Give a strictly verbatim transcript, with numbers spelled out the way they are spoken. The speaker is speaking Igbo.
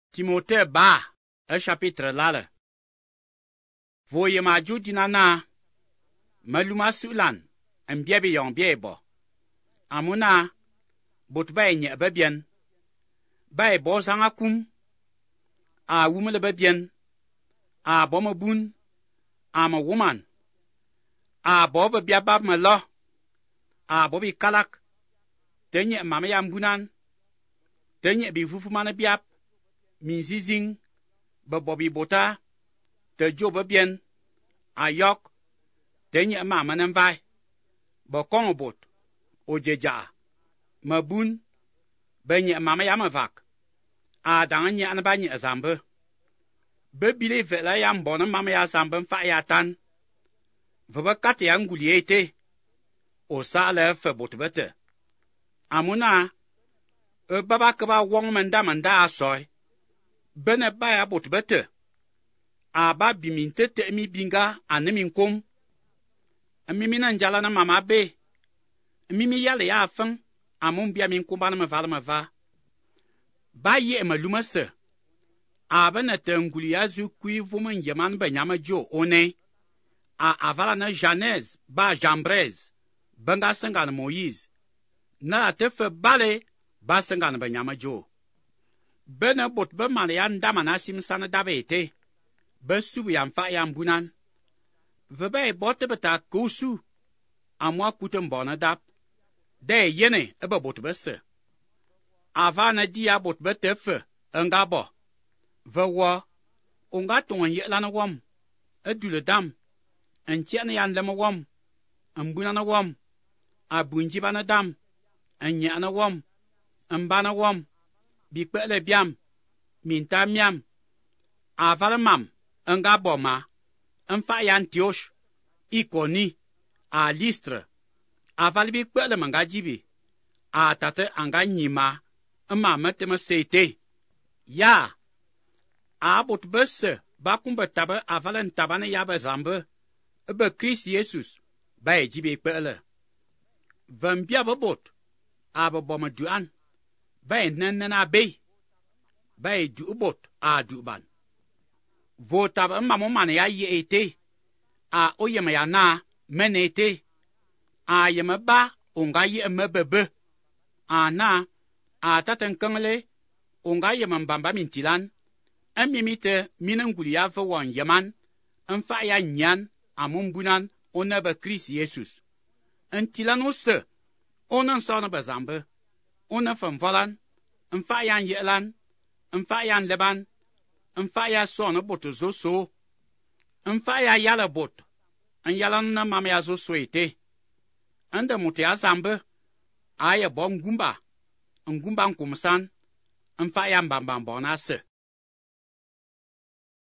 Timothée ba, un chapitre lale. Voye ma ju dinana, maluma sulan, en biebi yon biebo. Amuna, bot bay nye bebien, bay bo zanga kum, a wumele bebien, a bome bun, a ma woman, a bo bebiabab me lo, a bobi kalak, tenye mame yambunan, tenye bi fufu mane biap, min zizing, be bobi bota, te jo bebien, a yok, tenye mame nenvai, be kongo bot, o jeja, me bun, be nye mame yame vak, a dange nye anba nye zambe, be bile vela yam bonne mame ya zambe mfa ya tan, vebe kate ya ngulie ite, o sa le fe bot bete. Amuna, e baba keba wong menda menda asoy, bene ba ya bot bete, a ba biminte te mi binga ane min kom, mimi na njala na mama be, mimi yale ya afeng, amun bia min kumba na me vala me va. Ba ye me lume se, a bene te nguli ya zu kui vumen yeman be nyame jo one, a avala na Janez ba Jambrez, benga senga na Moïse, na te fe bale ba senga na be nyame jo. Bene bot be mane ya ndama na simsane dabe ete, be subu ya mfa ya mbunan. Vebe bote beta kousu, amwa kute mbone dap, de yene ebe bot be se. Ava na di ya bot be te fe, nga bo. Ve wo, onga tongen ye lana wom, e dule dam, en tiene yan leme wom, en bunana wom, a bunjiba na dam, en nyana wom, en bana wom, bi kpele biam, minta miam, avala mam, nga bo ma, en fa yan tiosh, ikoni, a listre, avala bi kpele manga jibi, a tate anga nyima, ma meteme seite. Ya, a bot bese, bakumbe tabe avala ntabane yabe zambe, ebe Christ Jesus, ba e jibi kpele. Vembia bebot, a bebome duan, ba e nenen a be, ba e du bot a du ban. Votab mamo mane ya ye ete, a oyeme ya na mene ete, a yeme ba onga ye me bebe, a na a taten kengle onga yeme mbamba mintilan, en mimite minenguli ya fe won yeman, en fa ya nyan amumbunan onebe Christ Jesus. En tilan ose, onen sone bezambe, onen van volan, en fa ya yelan, en fa ya leban, en fa ya sone boto zo so, en fa ya yale bot, en yalan na mame ya zo so ete, en de mote ya zambe, a ye bon ngumba, en ngumba nkumsan, en fa ya mbambam bonase.